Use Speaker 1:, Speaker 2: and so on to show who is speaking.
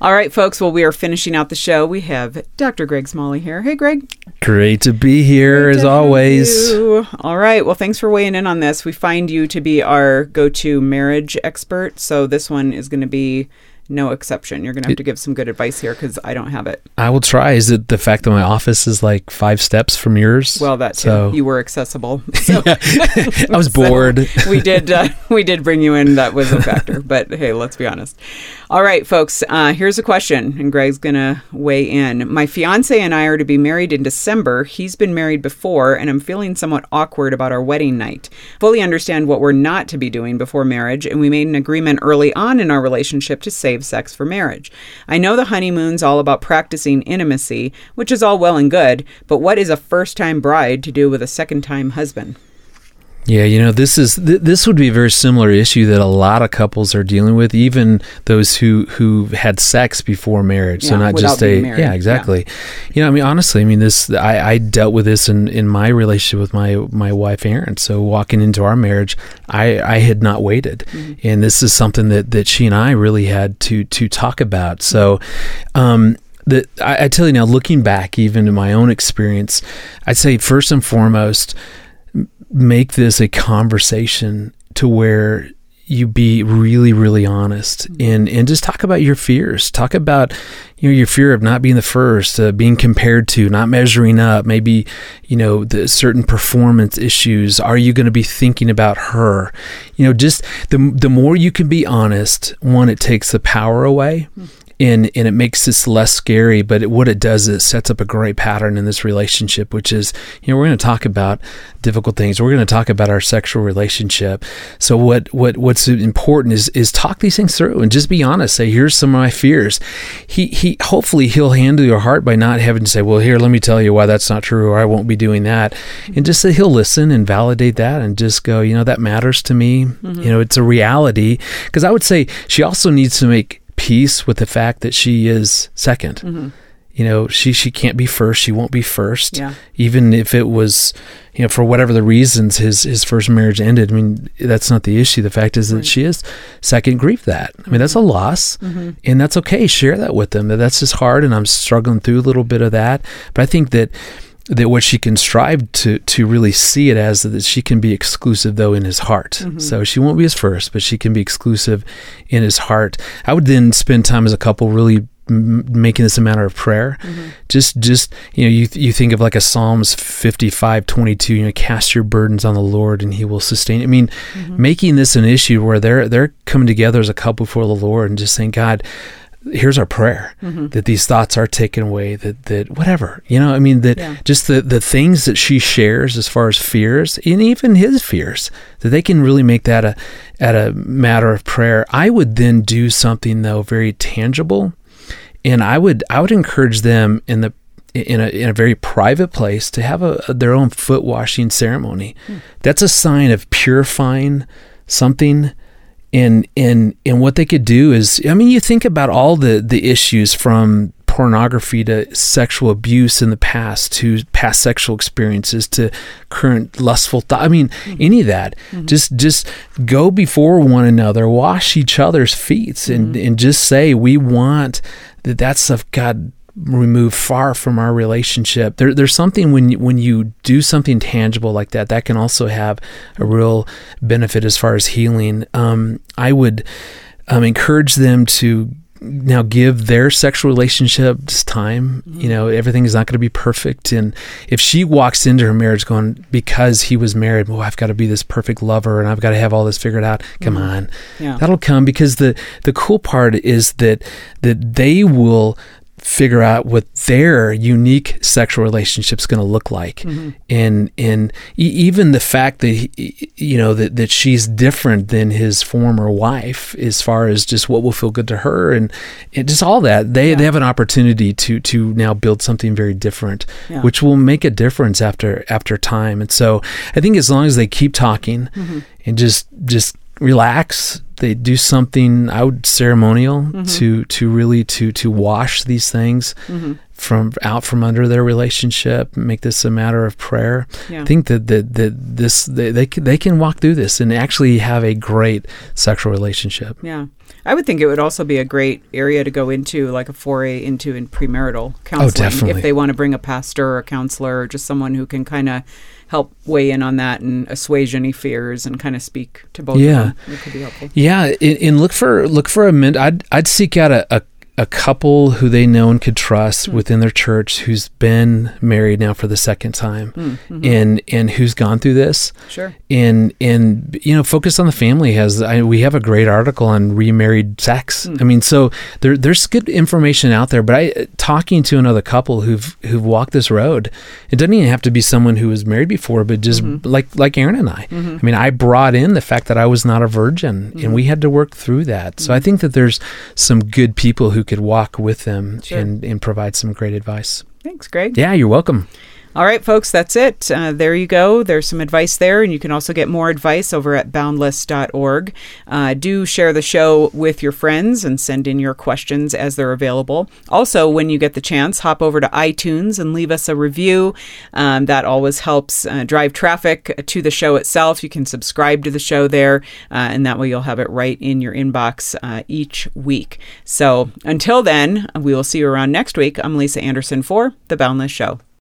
Speaker 1: All right, folks. Well, we are finishing out the show. We have Dr. Greg Smalley here. Hey, Greg.
Speaker 2: Great to be here, as always.
Speaker 1: All right. Well, thanks for weighing in on this. We find you to be our go-to marriage expert. So this one is going to be no exception. You're going to have to give some good advice here because I don't have it.
Speaker 2: I will try. Is it the fact that my office is like 5 steps from yours?
Speaker 1: Well, that too. So, you were accessible. So,
Speaker 2: I was bored.
Speaker 1: We did bring you in. That was a factor. But hey, let's be honest. All right, folks. Here's a question, and Greg's going to weigh in. My fiance and I are to be married in December. He's been married before, and I'm feeling somewhat awkward about our wedding night. Fully understand what we're not to be doing before marriage, and we made an agreement early on in our relationship to save sex for marriage. I know the honeymoon's all about practicing intimacy, which is all well and good, but what is a first-time bride to do with a second-time husband?
Speaker 2: Yeah, this would be a very similar issue that a lot of couples are dealing with, even those who had sex before marriage. So not just exactly. Yeah. Honestly, I dealt with this in my relationship with my wife Erin. So walking into our marriage, I had not waited, and this is something that she and I really had to talk about. So. I tell you now, looking back, even in my own experience, I'd say first and foremost, make this a conversation to where you be really, really honest and just talk about your fears. Talk about, your fear of not being the first, being compared to, not measuring up, maybe, the certain performance issues. Are you going to be thinking about her? Just the more you can be honest, one, it takes the power away. And it makes this less scary, but what it does is it sets up a great pattern in this relationship, which is, we're going to talk about difficult things. We're going to talk about our sexual relationship. So what's important is talk these things through and just be honest. Say, here's some of my fears. He hopefully he'll handle your heart by not having to say, well, here, let me tell you why that's not true, or I won't be doing that. And just say he'll listen and validate that and just go, that matters to me. It's a reality. Because I would say she also needs to make peace with the fact that she is second. She can't be first. She won't be first. Yeah. Even if it was, for whatever the reasons his first marriage ended. That's not the issue. The fact is that she is second. Grieve that. That's a loss, and that's okay. Share that with them. That's just hard, and I'm struggling through a little bit of that. But I think that what she can strive to really see it as that she can be exclusive though in his heart. So she won't be his first, but she can be exclusive in his heart. I would then spend time as a couple really making this a matter of prayer. Just you think of like a Psalms 55:22, cast your burdens on the Lord and he will sustain it. Making this an issue where they're coming together as a couple before the Lord and just saying, God, here's our prayer, that these thoughts are taken away, that whatever, just the things that she shares as far as fears, and even his fears, that they can really make that a matter of prayer. I would then do something though very tangible, and I would encourage them in a very private place to have their own foot washing ceremony. That's a sign of purifying something. And what they could do is, you think about all the issues from pornography to sexual abuse in the past to past sexual experiences to current lustful thought. Any of that. Just go before one another, wash each other's feet, and just say, we want that stuff, God, remove far from our relationship. There's something when you do something tangible like that can also have a real benefit as far as healing. I would encourage them to now give their sexual relationships time. Everything is not going to be perfect, and if she walks into her marriage going, because he was married, well, I've got to be this perfect lover and I've got to have all this figured out. Come on, that'll come, because the cool part is that they will figure out what their unique sexual relationship is going to look like. And even the fact that that she's different than his former wife as far as just what will feel good to her, and just all that, they have an opportunity to now build something very different, which will make a difference after time. And so I think as long as they keep talking and just relax, they do something ceremonial to really wash these things from under their relationship, make this a matter of prayer. I think that they can walk through this and actually have a great sexual relationship.
Speaker 1: I would think it would also be a great area to go into, like a foray into in premarital counseling.
Speaker 2: Oh, definitely.
Speaker 1: If they want to bring a pastor or a counselor or just someone who can kind of help weigh in on that and assuage any fears and kind of speak to both of them. It could be helpful.
Speaker 2: Yeah, and look for a I'd seek out a couple who they know and could trust within their church who's been married now for the second time and who's gone through this.
Speaker 1: Sure.
Speaker 2: And Focus on the Family we have a great article on remarried sex. I mean, so there's good information out there, but talking to another couple who've walked this road, it doesn't even have to be someone who was married before, but just like Aaron and I. I mean, I brought in the fact that I was not a virgin and we had to work through that. So I think that there's some good people who could walk with them and provide some great advice.
Speaker 1: Thanks, Greg.
Speaker 2: Yeah, you're welcome.
Speaker 1: All right, folks, that's it. There you go. There's some advice there, and you can also get more advice over at boundless.org. Do share the show with your friends and send in your questions as they're available. Also, when you get the chance, hop over to iTunes and leave us a review. That always helps drive traffic to the show itself. You can subscribe to the show there, and that way you'll have it right in your inbox each week. So until then, we will see you around next week. I'm Lisa Anderson for The Boundless Show.